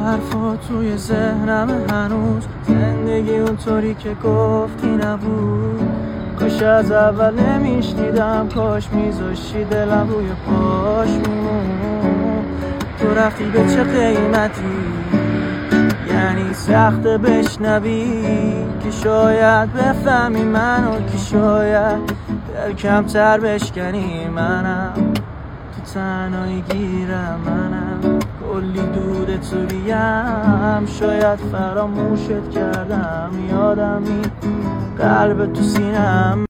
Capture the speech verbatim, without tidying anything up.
حرفا توی ذهنم هنوز، زندگی اونطوری که گفتی نبود. کاش از اول نمیشنیدم، کاش میذاشتی دلم روی پاش میمون. تو رفتی به چه قیمتی؟ یعنی سخته بشنوی که شاید بفهمی منو، که شاید دل کمتر بشکنی منم. تو تنهایی گیرم منم، کلی دود توریم. شاید فراموشت کردم، یادمی قلب تو سینم.